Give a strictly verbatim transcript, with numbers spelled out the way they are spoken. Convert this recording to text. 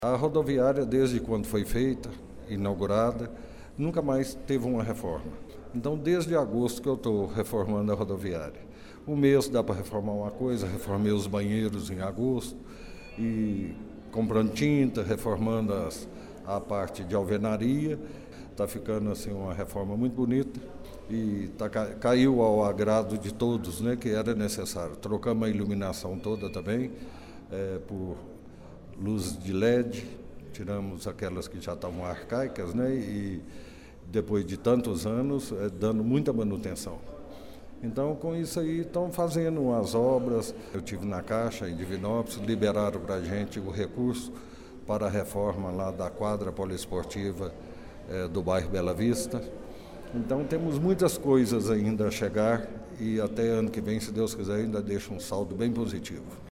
A rodoviária, desde quando foi feita, inaugurada, nunca mais teve uma reforma. Então, desde agosto que eu estou reformando a rodoviária. Um mês dá para reformar uma coisa, reformei os banheiros em agosto, e comprando tinta, reformando as, a parte de alvenaria. Está ficando assim uma reforma muito bonita e tá, caiu ao agrado de todos, né, que era necessário. Trocamos a iluminação toda também é, por luzes de L E D, tiramos aquelas que já estavam arcaicas, né, e depois de tantos anos, é, dando muita manutenção. Então, com isso aí, estão fazendo umas obras. Eu tive na Caixa, em Divinópolis, liberaram para a gente o recurso para a reforma lá da quadra poliesportiva é, do bairro Bela Vista. Então, temos muitas coisas ainda a chegar e até ano que vem, se Deus quiser, ainda deixa um saldo bem positivo.